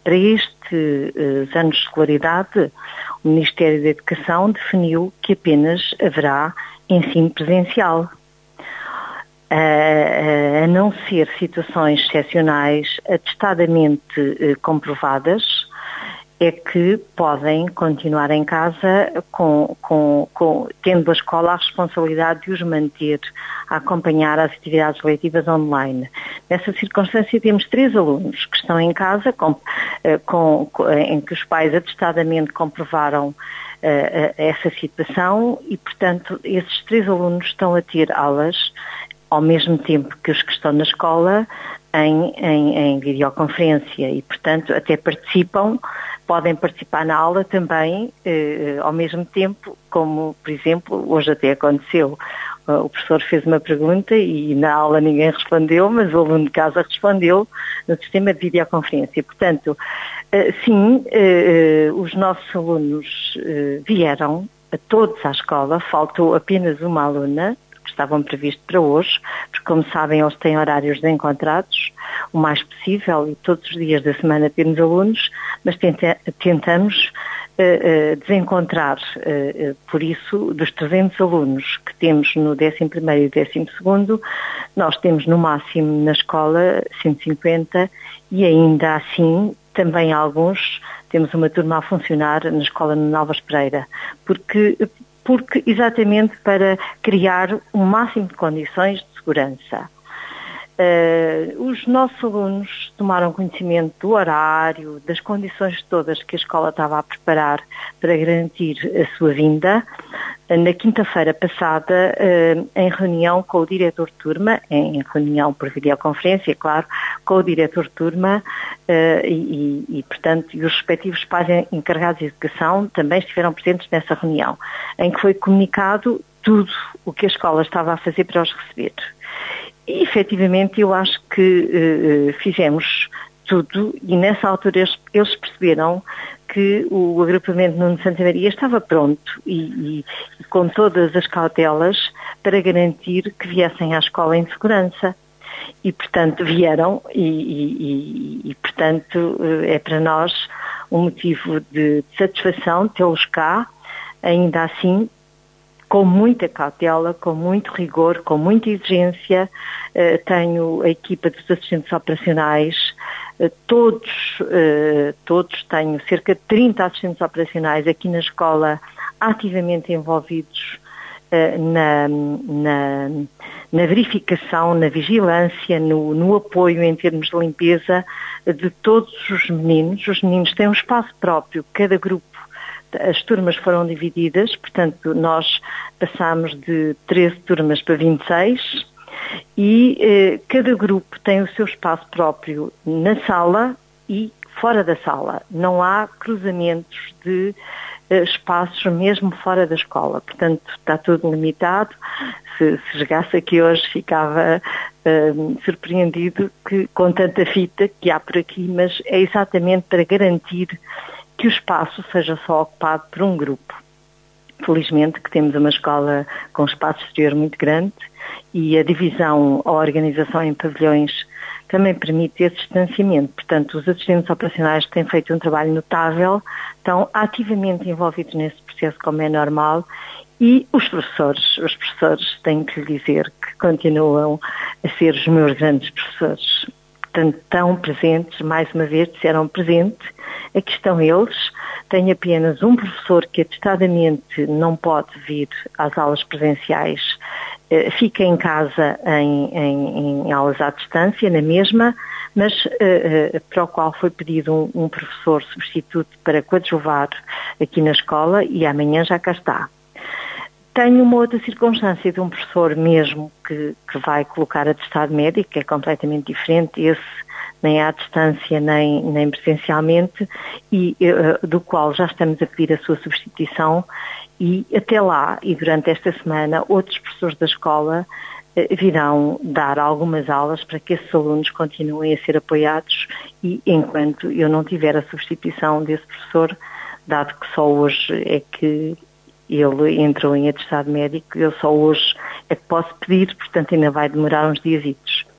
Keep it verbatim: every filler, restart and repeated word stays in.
para estes anos de escolaridade, o Ministério da Educação definiu que apenas haverá ensino presencial. A, a não ser situações excepcionais atestadamente comprovadas, é que podem continuar em casa com, com, com, tendo a escola a responsabilidade de os manter a acompanhar as atividades letivas online. Nessa circunstância temos três alunos que estão em casa com, com, com, em que os pais atestadamente comprovaram uh, essa situação e, portanto, esses três alunos estão a ter aulas ao mesmo tempo que os que estão na escola em, em, em videoconferência e, portanto, até participam, podem participar na aula também eh, ao mesmo tempo, como, por exemplo, hoje até aconteceu. O professor fez uma pergunta e na aula ninguém respondeu, mas o aluno de casa respondeu no sistema de videoconferência. Portanto, eh, sim, eh, os nossos alunos eh, vieram a todos à escola, faltou apenas uma aluna, estavam previstos para hoje, porque como sabem eles têm horários desencontrados, o mais possível e todos os dias da semana temos alunos, mas tenta, tentamos uh, uh, desencontrar, uh, uh, por isso dos trezentos alunos que temos no décimo primeiro e décimo segundo, nós temos no máximo na escola cento e cinquenta e ainda assim também alguns, temos uma turma a funcionar na escola no Alves Pereira, porque porque exatamente para criar o máximo de condições de segurança. Uh, os nossos alunos tomaram conhecimento do horário, das condições todas que a escola estava a preparar para garantir a sua vinda. Uh, na quinta-feira passada, uh, em reunião com o diretor de turma, em reunião por videoconferência, claro, com o diretor de turma uh, e, e, portanto, e os respectivos pais encarregados de educação também estiveram presentes nessa reunião, em que foi comunicado tudo o que a escola estava a fazer para os receber. E, efetivamente, eu acho que uh, fizemos tudo e, nessa altura, eles, eles perceberam que o agrupamento Nuno Santa Maria estava pronto e, e, e com todas as cautelas para garantir que viessem à escola em segurança. E, portanto, vieram e, e, e, e portanto, é para nós um motivo de satisfação tê-los cá, ainda assim, com muita cautela, com muito rigor, com muita exigência. Uh, tenho a equipa dos assistentes operacionais, uh, todos, uh, todos, tenho cerca de trinta assistentes operacionais aqui na escola ativamente envolvidos uh, na, na, na verificação, na vigilância, no, no apoio em termos de limpeza de todos os meninos. Os meninos têm um espaço próprio, cada grupo. As turmas foram divididas, portanto, nós passámos de treze turmas para vinte e seis e eh, cada grupo tem o seu espaço próprio na sala e fora da sala. Não há cruzamentos de eh, espaços mesmo fora da escola. Portanto, está tudo limitado. Se, se chegasse aqui hoje ficava eh, surpreendido que, com tanta fita que há por aqui, mas é exatamente para garantir que o espaço seja só ocupado por um grupo. Felizmente que temos uma escola com espaço exterior muito grande e a divisão, a organização em pavilhões também permite esse distanciamento. Portanto, os assistentes operacionais têm feito um trabalho notável, estão ativamente envolvidos nesse processo como é normal e os professores, os professores têm que lhe dizer que continuam a ser os meus grandes professores. Portanto, estão presentes, mais uma vez disseram presente, aqui estão eles, tenho apenas um professor que atestadamente não pode vir às aulas presenciais, uh, fica em casa em, em, em aulas à distância, na mesma, mas uh, uh, para o qual foi pedido um, um professor substituto para coadjuvar aqui na escola e amanhã já cá está. Tenho uma outra circunstância de um professor mesmo que, que vai colocar atestado médico, que é completamente diferente, esse nem à distância nem, nem presencialmente, e uh, do qual já estamos a pedir a sua substituição e até lá, e durante esta semana, outros professores da escola uh, virão dar algumas aulas para que esses alunos continuem a ser apoiados e enquanto eu não tiver a substituição desse professor, dado que só hoje é que ele entrou em atestado médico, eu só hoje é que posso pedir, portanto ainda vai demorar uns diazitos.